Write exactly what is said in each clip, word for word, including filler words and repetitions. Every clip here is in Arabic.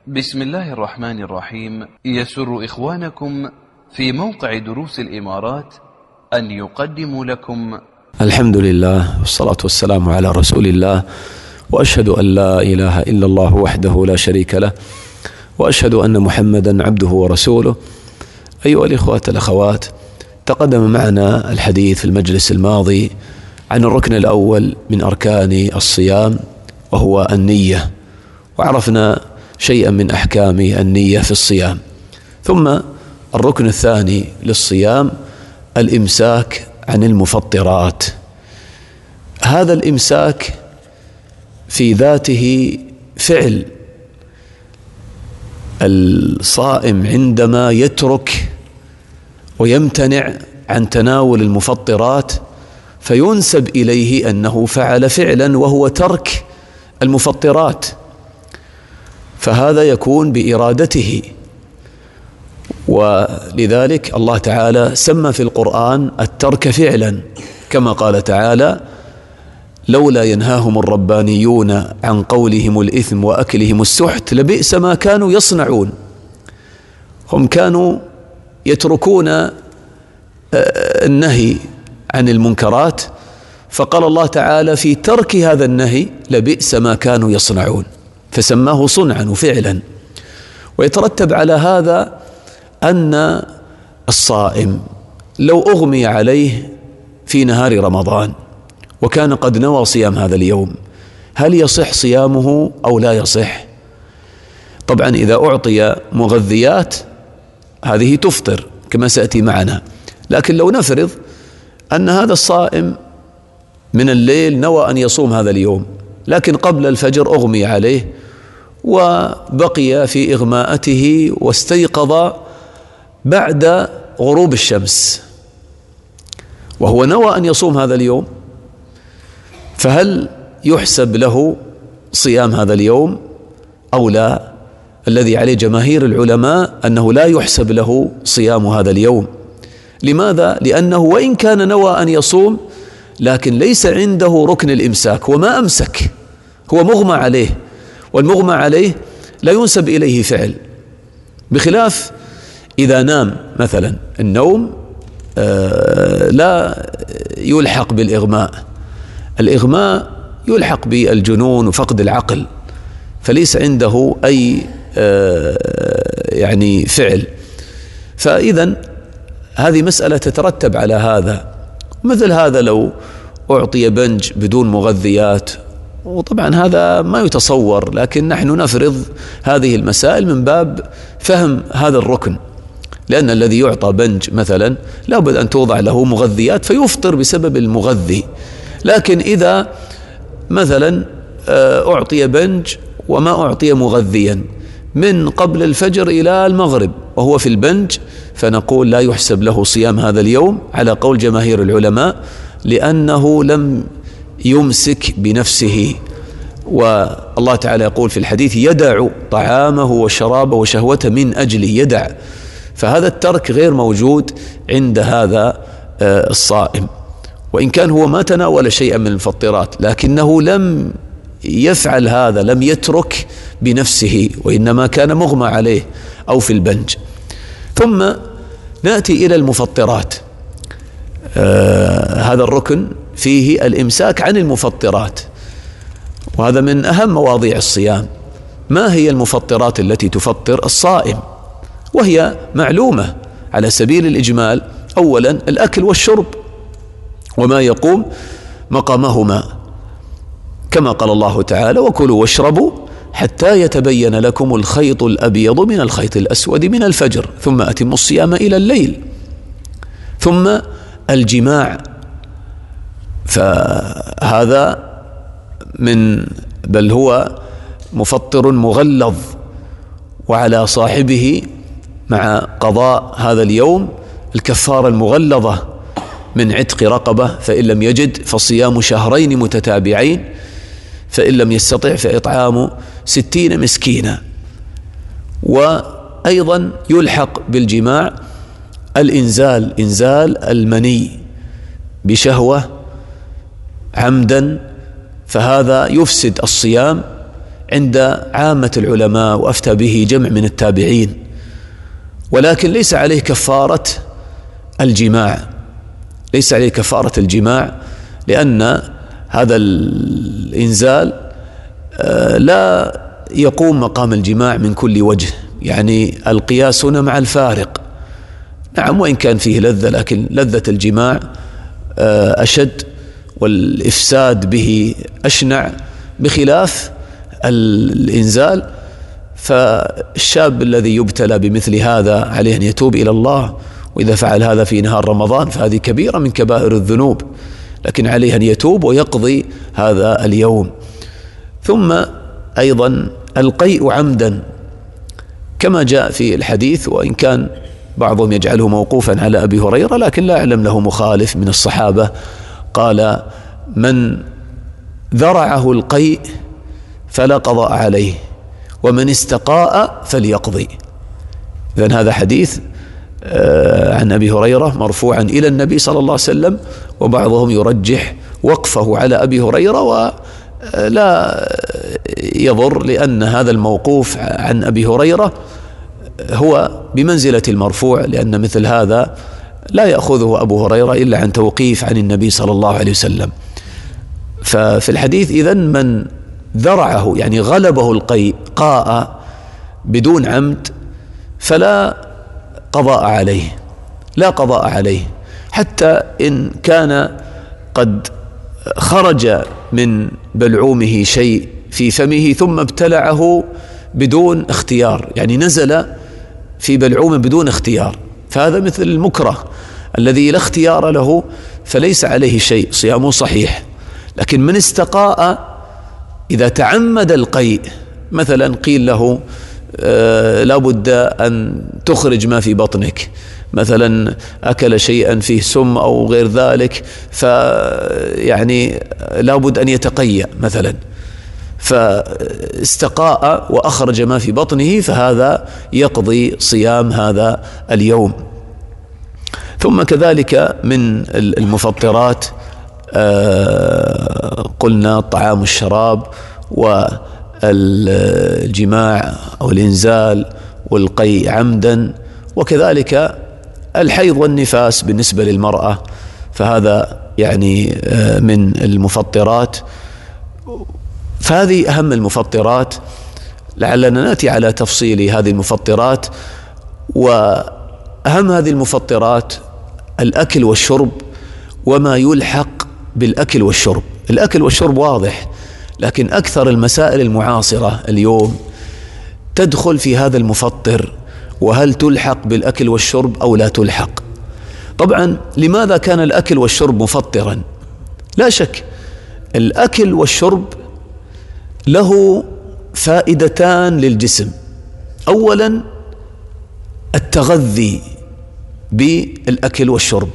بسم الله الرحمن الرحيم. يسر إخوانكم في موقع دروس الإمارات أن يقدموا لكم الحمد لله والصلاة والسلام على رسول الله، وأشهد أن لا إله إلا الله وحده لا شريك له، وأشهد أن محمدا عبده ورسوله. أيها الإخوة الأخوات، تقدم معنا الحديث في المجلس الماضي عن الركن الأول من أركان الصيام وهو النية، وعرفنا شيئا من أحكام النية في الصيام. ثم الركن الثاني للصيام الإمساك عن المفطرات. هذا الإمساك في ذاته فعل الصائم عندما يترك ويمتنع عن تناول المفطرات، فينسب إليه أنه فعل فعلا وهو ترك المفطرات، فهذا يكون بإرادته. ولذلك الله تعالى سمى في القرآن الترك فعلا، كما قال تعالى: لولا ينهاهم الربانيون عن قولهم الإثم وأكلهم السحت لبئس ما كانوا يصنعون. هم كانوا يتركون النهي عن المنكرات، فقال الله تعالى في ترك هذا النهي لبئس ما كانوا يصنعون، فسماه صنعا وفعلا. ويترتب على هذا أن الصائم لو أغمي عليه في نهار رمضان وكان قد نوى صيام هذا اليوم، هل يصح صيامه أو لا يصح؟ طبعا إذا أعطي مغذيات هذه تفطر كما سيأتي معنا، لكن لو نفرض أن هذا الصائم من الليل نوى أن يصوم هذا اليوم، لكن قبل الفجر أغمي عليه وبقي في إغماءته واستيقظ بعد غروب الشمس وهو نوى أن يصوم هذا اليوم، فهل يحسب له صيام هذا اليوم أو لا؟ الذي عليه جماهير العلماء أنه لا يحسب له صيام هذا اليوم. لماذا؟ لأنه وإن كان نوى أن يصوم لكن ليس عنده ركن الإمساك وما أمسك، هو مغمى عليه، والمغمى عليه لا ينسب إليه فعل، بخلاف إذا نام مثلا. النوم لا يلحق بالإغماء، الإغماء يلحق بالجنون وفقد العقل، فليس عنده أي يعني فعل. فإذا هذه مسألة تترتب على هذا. مثل هذا لو أعطي بنج بدون مغذيات، وطبعا هذا ما يتصور، لكن نحن نفرض هذه المسائل من باب فهم هذا الركن، لأن الذي يعطى بنج مثلا لابد أن توضع له مغذيات فيفطر بسبب المغذي. لكن إذا مثلا أعطي بنج وما أعطي مغذيا من قبل الفجر إلى المغرب وهو في البنج، فنقول لا يحسب له صيام هذا اليوم على قول جماهير العلماء، لأنه لم يمسك بنفسه. والله تعالى يقول في الحديث: يدع طعامه وشرابه وشهوته من أجله، يدع. فهذا الترك غير موجود عند هذا الصائم، وإن كان هو ما تناول شيئا من المفطرات لكنه لم يفعل هذا، لم يترك بنفسه، وإنما كان مغمى عليه أو في البنج. ثم نأتي إلى المفطرات. آه هذا الركن فيه الإمساك عن المفطرات، وهذا من أهم مواضيع الصيام. ما هي المفطرات التي تفطر الصائم؟ وهي معلومة على سبيل الإجمال. أولا الأكل والشرب وما يقوم مقامهما، كما قال الله تعالى: وكلوا واشربوا حتى يتبين لكم الخيط الأبيض من الخيط الأسود من الفجر ثم أتموا الصيام إلى الليل. ثم الجماع، فهذا من بل هو مفطر مغلظ، وعلى صاحبه مع قضاء هذا اليوم الكفارة المغلظة من عتق رقبة، فإن لم يجد فصيام شهرين متتابعين، فإن لم يستطع فإطعام ستين مسكينا. وأيضا يلحق بالجماع الإنزال، إنزال المني بشهوة عمدا، فهذا يفسد الصيام عند عامة العلماء وأفتى به جمع من التابعين، ولكن ليس عليه كفارة الجماع، ليس عليه كفارة الجماع، لأن هذا الإنزال لا يقوم مقام الجماع من كل وجه، يعني القياس هنا مع الفارق. نعم وإن كان فيه لذة، لكن لذة الجماع أشد والإفساد به أشنع، بخلاف الإنزال. فالشاب الذي يبتلى بمثل هذا عليه أن يتوب إلى الله، وإذا فعل هذا في نهار رمضان فهذه كبيرة من كبائر الذنوب، لكن عليه أن يتوب ويقضي هذا اليوم. ثم أيضا القيء عمدا كما جاء في الحديث، وإن كان بعضهم يجعله موقوفا على أبي هريرة، لكن لا أعلم له مخالف من الصحابة، قال: من ذرعه القيء فلا قضاء عليه، ومن استقاء فليقضي. إذن هذا حديث عن أبي هريرة مرفوعا إلى النبي صلى الله عليه وسلم، وبعضهم يرجح وقفه على أبي هريرة، ولا يضر، لأن هذا الموقوف عن أبي هريرة هو بمنزلة المرفوع، لأن مثل هذا لا يأخذه أبو هريرة إلا عن توقيف عن النبي صلى الله عليه وسلم. ففي الحديث إذن من ذرعه يعني غلبه القيء، قاء بدون عمد، فلا قضاء عليه، لا قضاء عليه، حتى إن كان قد خرج من بلعومه شيء في فمه ثم ابتلعه بدون اختيار، يعني نزل في بلعومه بدون اختيار، فهذا مثل المكره الذي لا اختيار له، فليس عليه شيء، صيامه صحيح. لكن من استقاء إذا تعمد القيء، مثلا قيل له آه لا بد أن تخرج ما في بطنك، مثلا أكل شيئا فيه سم أو غير ذلك، فيعني لا بد أن يتقيأ مثلا، فاستقاء وأخرج ما في بطنه، فهذا يقضي صيام هذا اليوم. ثم كذلك من المفطرات آه قلنا الطعام والشراب والجماع أو الإنزال والقيء عمدا، وكذلك الحيض والنفاس بالنسبة للمرأة، فهذا يعني آه من المفطرات. فهذه أهم المفطرات، لعلنا نأتي على تفصيل هذه المفطرات. وأهم هذه المفطرات الأكل والشرب وما يلحق بالأكل والشرب. الأكل والشرب واضح، لكن أكثر المسائل المعاصرة اليوم تدخل في هذا المفطر، وهل تلحق بالأكل والشرب أو لا تلحق. طبعا لماذا كان الأكل والشرب مفطرا؟ لا شك الأكل والشرب له فائدتان للجسم. أولا التغذي بالأكل والشرب،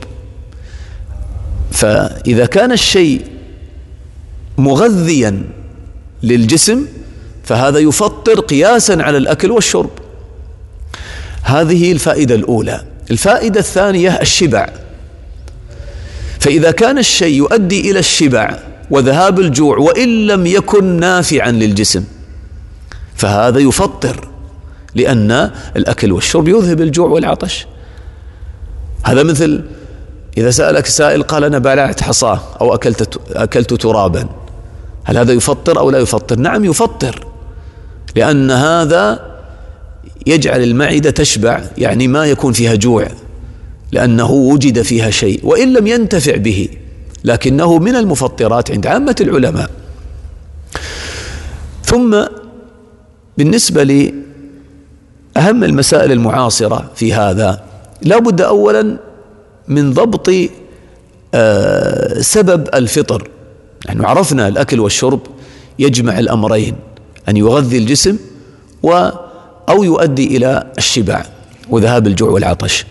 فإذا كان الشيء مغذيا للجسم فهذا يفطر قياسا على الأكل والشرب. هذه الفائدة الأولى. الفائدة الثانية الشبع، فإذا كان الشيء يؤدي إلى الشبع وذهاب الجوع وإن لم يكن نافعا للجسم فهذا يفطر، لأن الأكل والشرب يذهب الجوع والعطش. هذا مثل إذا سألك سائل قال أنا بلعت حصاه أو أكلت, أكلت ترابا، هل هذا يفطر أو لا يفطر؟ نعم يفطر، لأن هذا يجعل المعدة تشبع، يعني ما يكون فيها جوع، لأنه وجد فيها شيء وإن لم ينتفع به، لكنه من المفطرات عند عامة العلماء. ثم بالنسبة لأهم المسائل المعاصرة في هذا، لا بد أولا من ضبط آه سبب الفطر. نحن عرفنا الأكل والشرب يجمع الأمرين، أن يغذي الجسم و أو يؤدي إلى الشبع وذهاب الجوع والعطش.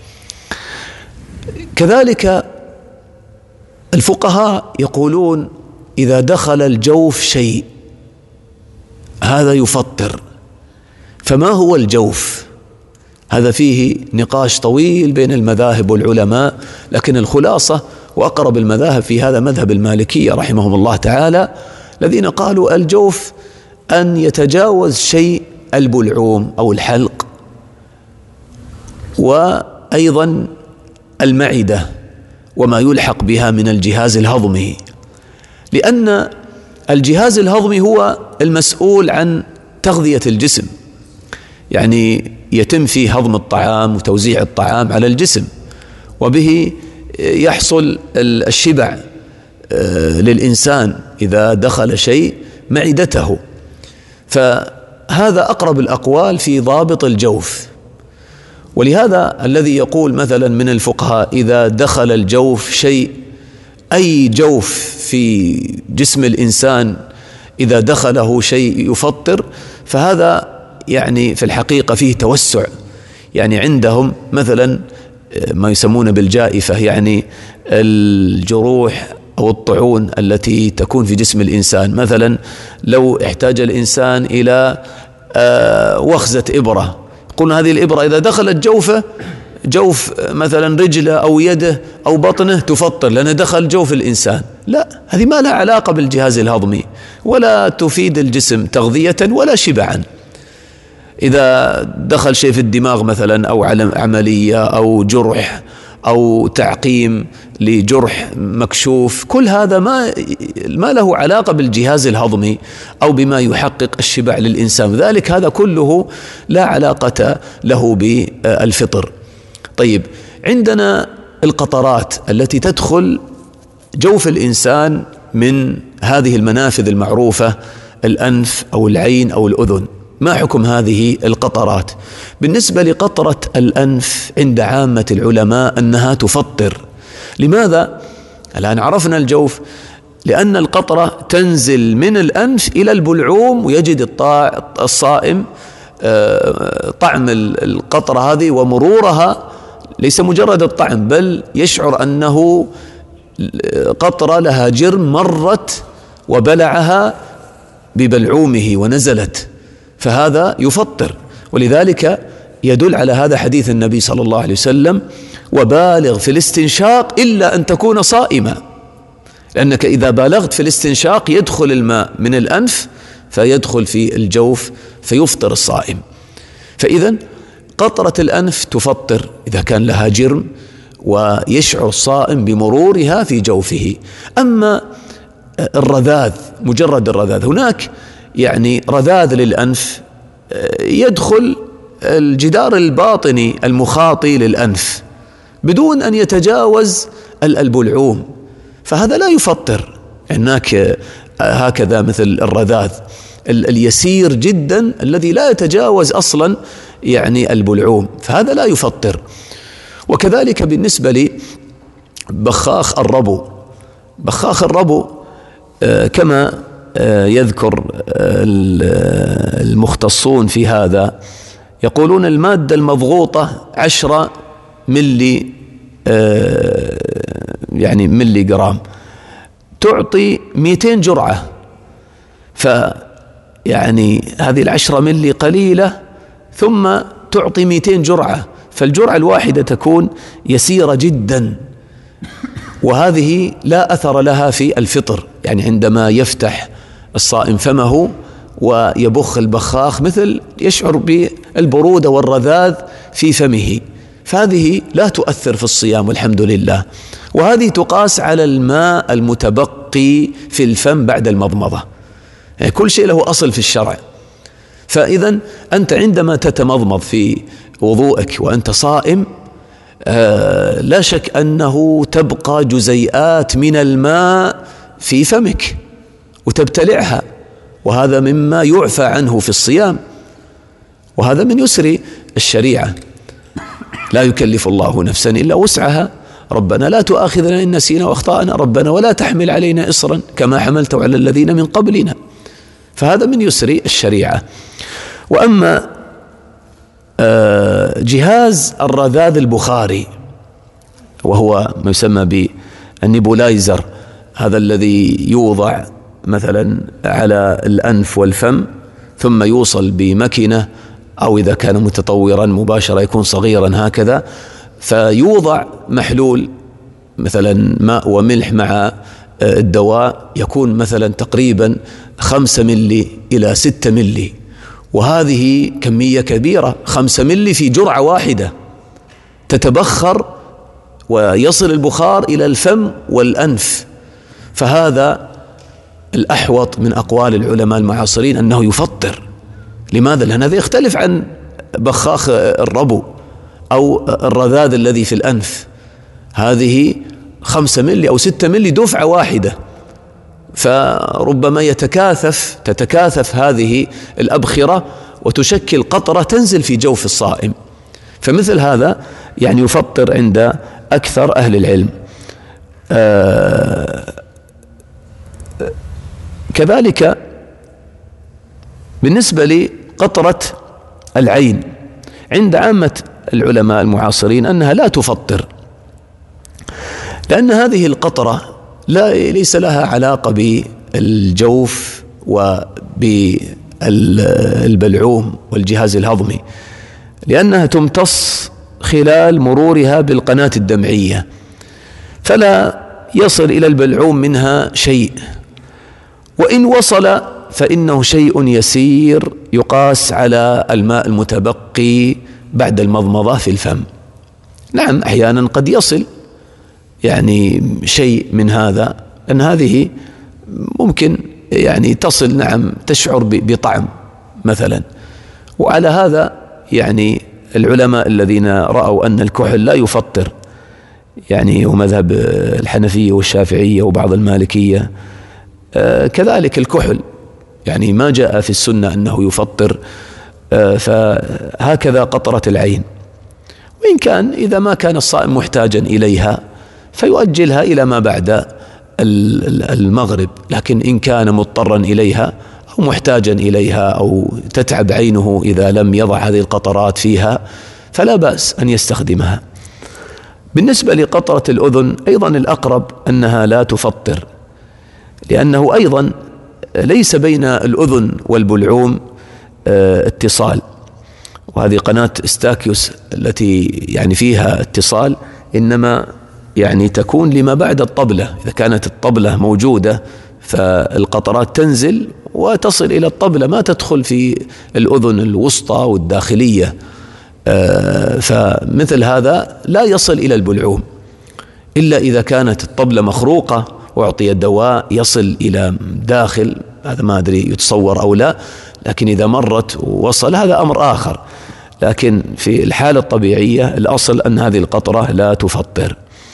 كذلك الفقهاء يقولون إذا دخل الجوف شيء هذا يفطر. فما هو الجوف؟ هذا فيه نقاش طويل بين المذاهب والعلماء، لكن الخلاصة وأقرب المذاهب في هذا مذهب المالكية رحمهم الله تعالى، الذين قالوا الجوف أن يتجاوز شيء البلعوم أو الحلق، وأيضا المعدة وما يلحق بها من الجهاز الهضمي، لأن الجهاز الهضمي هو المسؤول عن تغذية الجسم، يعني يتم فيه هضم الطعام وتوزيع الطعام على الجسم، وبه يحصل الشبع للإنسان إذا دخل شيء معدته. فهذا أقرب الأقوال في ضابط الجوف. ولهذا الذي يقول مثلا من الفقهاء إذا دخل الجوف شيء، أي جوف في جسم الإنسان إذا دخله شيء يفطر، فهذا يعني في الحقيقة فيه توسع. يعني عندهم مثلا ما يسمونه بالجائفة، يعني الجروح أو الطعون التي تكون في جسم الإنسان، مثلا لو احتاج الإنسان إلى وخزة إبرة، قلنا هذه الإبرة إذا دخلت جوفه، جوف مثلا رجله أو يده أو بطنه، تفطر لأنه دخل جوف الإنسان. لا، هذه ما لها علاقة بالجهاز الهضمي، ولا تفيد الجسم تغذية ولا شبعا. إذا دخل شيء في الدماغ مثلا، أو عملية أو جرح أو تعقيم لجرح مكشوف، كل هذا ما ما له علاقة بالجهاز الهضمي أو بما يحقق الشبع للإنسان، ذلك هذا كله لا علاقة له بالفطر. طيب، عندنا القطرات التي تدخل جوف الإنسان من هذه المنافذ المعروفة، الأنف أو العين أو الأذن. ما حكم هذه القطرات؟ بالنسبة لقطرة الأنف عند عامة العلماء أنها تفطر. لماذا؟ الآن عرفنا الجوف، لأن القطرة تنزل من الأنف إلى البلعوم، ويجد الصائم طعم القطرة هذه ومرورها، ليس مجرد الطعم، بل يشعر أنه قطرة لها جرم مرت وبلعها ببلعومه ونزلت، فهذا يفطر. ولذلك يدل على هذا حديث النبي صلى الله عليه وسلم: وبالغ في الاستنشاق إلا أن تكون صائما، لأنك إذا بالغت في الاستنشاق يدخل الماء من الأنف فيدخل في الجوف فيفطر الصائم. فإذا قطرة الأنف تفطر إذا كان لها جرم ويشعر الصائم بمرورها في جوفه. أما الرذاذ، مجرد الرذاذ، هناك يعني رذاذ للأنف يدخل الجدار الباطني المخاطي للأنف بدون أن يتجاوز البلعوم، فهذا لا يفطر. هناك هكذا مثل الرذاذ اليسير جدا الذي لا يتجاوز أصلا يعني البلعوم، فهذا لا يفطر. وكذلك بالنسبة لبخاخ الربو، بخاخ الربو كما يذكر المختصون في هذا، يقولون المادة المضغوطة عشرة ملي يعني ملي جرام تعطي مئتين جرعة، فيعني هذه العشرة ملي قليلة ثم تعطي مئتين جرعة، فالجرعة الواحدة تكون يسيرة جدا، وهذه لا أثر لها في الفطر. يعني عندما يفتح الصائم فمه ويبخ البخاخ مثل يشعر بالبرودة والرذاذ في فمه، فهذه لا تؤثر في الصيام والحمد لله. وهذه تقاس على الماء المتبقي في الفم بعد المضمضة، يعني كل شيء له أصل في الشرع. فإذا أنت عندما تتمضمض في وضوءك وأنت صائم، آه لا شك أنه تبقى جزيئات من الماء في فمك وتبتلعها، وهذا مما يعفى عنه في الصيام، وهذا من يسر الشريعة. لا يكلف الله نفسا إلا وسعها، ربنا لا تؤاخذنا إن نسينا وأخطأنا، ربنا ولا تحمل علينا إصرا كما حملته على الذين من قبلنا، فهذا من يسر الشريعة. وأما جهاز الرذاذ البخاري وهو ما يسمى بالنيبولايزر، هذا الذي يوضع مثلا على الأنف والفم ثم يوصل بمكنة، أو إذا كان متطورا مباشرة يكون صغيرا هكذا، فيوضع محلول مثلا ماء وملح مع الدواء، يكون مثلا تقريبا خمسة ملي إلى ستة ملي، وهذه كمية كبيرة. خمسة ملي في جرعة واحدة تتبخر ويصل البخار إلى الفم والأنف، فهذا الأحوط من أقوال العلماء المعاصرين أنه يفطر. لماذا؟ لأن هذا يختلف عن بخاخ الربو أو الرذاذ الذي في الأنف. هذه خمسة ملي أو ستة ملي دفعة واحدة، فربما يتكاثف تتكاثف هذه الأبخرة وتشكل قطرة تنزل في جوف الصائم. فمثل هذا يعني يفطر عند أكثر أهل العلم. آه كذلك بالنسبة لقطرة العين، عند عامة العلماء المعاصرين أنها لا تفطر، لأن هذه القطرة لا ليس لها علاقة بالجوف وبالبلعوم والجهاز الهضمي، لأنها تمتص خلال مرورها بالقناة الدمعية، فلا يصل إلى البلعوم منها شيء، وإن وصل فإنه شيء يسير يقاس على الماء المتبقي بعد المضمضة في الفم. نعم أحيانا قد يصل يعني شيء من هذا، أن هذه ممكن يعني تصل، نعم تشعر بطعم مثلا. وعلى هذا يعني العلماء الذين رأوا أن الكحل لا يفطر، يعني ومذهب الحنفية والشافعية وبعض المالكية كذلك الكحل يعني ما جاء في السنة أنه يفطر، فهكذا قطرة العين. وإن كان إذا ما كان الصائم محتاجا إليها فيؤجلها إلى ما بعد المغرب، لكن إن كان مضطرا إليها أو محتاجا إليها أو تتعب عينه إذا لم يضع هذه القطرات فيها فلا بأس أن يستخدمها. بالنسبة لقطرة الأذن أيضا الأقرب أنها لا تفطر، لأنه أيضا ليس بين الأذن والبلعوم اتصال، وهذه قناة استاكيوس التي يعني فيها اتصال إنما يعني تكون لما بعد الطبلة. إذا كانت الطبلة موجودة فالقطرات تنزل وتصل إلى الطبلة، ما تدخل في الأذن الوسطى والداخلية، فمثل هذا لا يصل إلى البلعوم إلا إذا كانت الطبلة مخروقة وأعطي الدواء يصل إلى داخل، هذا ما أدري يتصور أو لا، لكن إذا مرت ووصل هذا أمر آخر. لكن في الحالة الطبيعية الأصل أن هذه القطرة لا تفطر.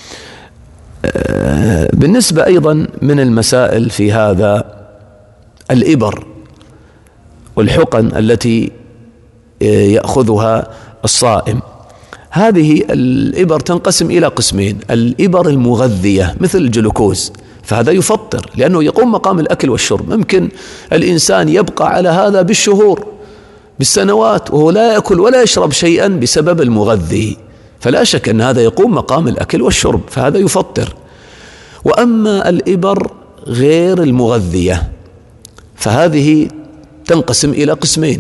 بالنسبة أيضا من المسائل في هذا الإبر والحقن التي يأخذها الصائم. هذه الإبر تنقسم إلى قسمين: الإبر المغذية مثل الجلوكوز، فهذا يفطر لأنه يقوم مقام الأكل والشرب. ممكن الإنسان يبقى على هذا بالشهور بالسنوات وهو لا يأكل ولا يشرب شيئا بسبب المغذي، فلا شك أن هذا يقوم مقام الأكل والشرب، فهذا يفطر. وأما الإبر غير المغذية فهذه تنقسم إلى قسمين: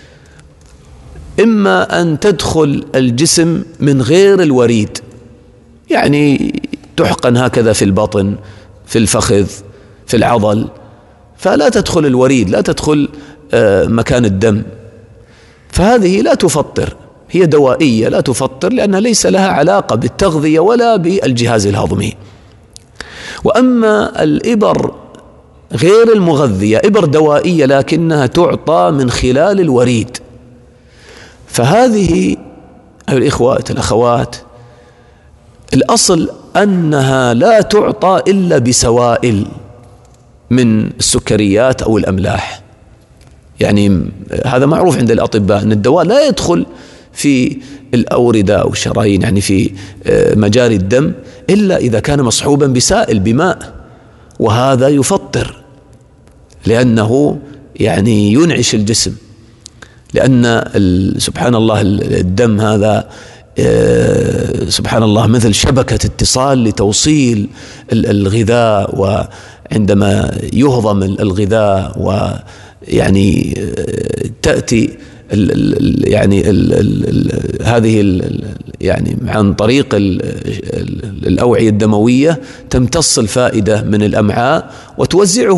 إما أن تدخل الجسم من غير الوريد، يعني تحقن هكذا في البطن في الفخذ في العضل، فلا تدخل الوريد، لا تدخل مكان الدم، فهذه لا تفطر، هي دوائية لا تفطر لأنها ليس لها علاقة بالتغذية ولا بالجهاز الهضمي. وأما الإبر غير المغذية إبر دوائية لكنها تعطى من خلال الوريد، فهذه أيها الإخوة الأخوات الأصل أنها لا تعطى إلا بسوائل من السكريات أو الأملاح. يعني هذا معروف عند الأطباء أن الدواء لا يدخل في الأوردة أو الشرايين، يعني في مجاري الدم، إلا إذا كان مصحوبا بسائل بماء، وهذا يفطر لأنه يعني ينعش الجسم، لأن سبحان الله الدم هذا سبحان الله مثل شبكة اتصال لتوصيل الغذاء، وعندما يهضم الغذاء ويعني تأتي ال ال يعني ال ال هذه ال يعني عن طريق ال ال الأوعية الدموية تمتص الفائدة من الأمعاء وتوزعه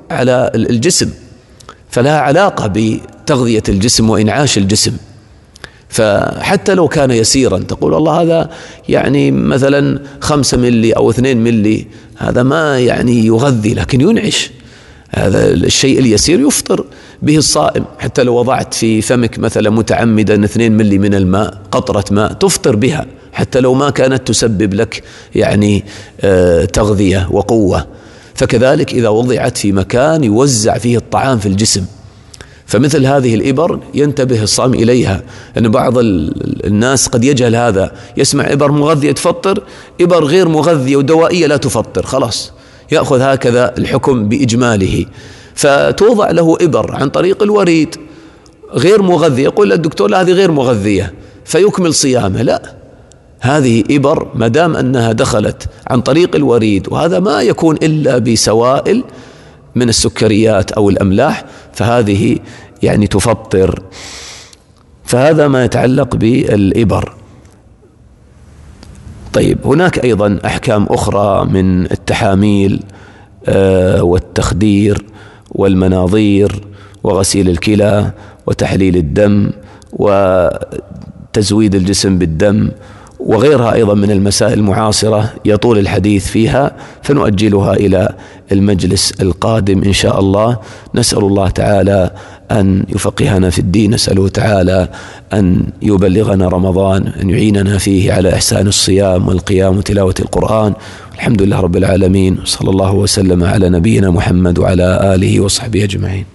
على الجسم، فلها علاقة بتغذية الجسم وإنعاش الجسم. فحتى لو كان يسيرا تقول والله هذا يعني مثلا خمسة ملي أو اثنين ملي، هذا ما يعني يغذي لكن ينعش. هذا الشيء اليسير يفطر به الصائم، حتى لو وضعت في فمك مثلا متعمدا اثنين ملي من الماء، قطرة ماء، تفطر بها حتى لو ما كانت تسبب لك يعني تغذية وقوة. فكذلك إذا وضعت في مكان يوزع فيه الطعام في الجسم، فمثل هذه الإبر ينتبه الصائم إليها، أن بعض الناس قد يجهل هذا، يسمع إبر مغذية تفطر، إبر غير مغذية ودوائية لا تفطر، خلاص يأخذ هكذا الحكم بإجماله. فتوضع له إبر عن طريق الوريد غير مغذية، يقول الدكتور لا هذه غير مغذية فيكمل صيامه. لا، هذه إبر ما دام أنها دخلت عن طريق الوريد، وهذا ما يكون إلا بسوائل من السكريات أو الأملاح، فهذه يعني تفطر. فهذا ما يتعلق بالإبر. طيب، هناك أيضا أحكام أخرى من التحاميل والتخدير والمناظير وغسيل الكلى وتحليل الدم وتزويد الجسم بالدم وغيرها أيضا من المسائل المعاصرة يطول الحديث فيها، فنؤجلها إلى المجلس القادم إن شاء الله. نسأل الله تعالى أن يفقهنا في الدين، نسأله تعالى أن يبلغنا رمضان، أن يعيننا فيه على إحسان الصيام والقيام وتلاوة القرآن. الحمد لله رب العالمين، صلى الله وسلم على نبينا محمد وعلى آله وصحبه أجمعين.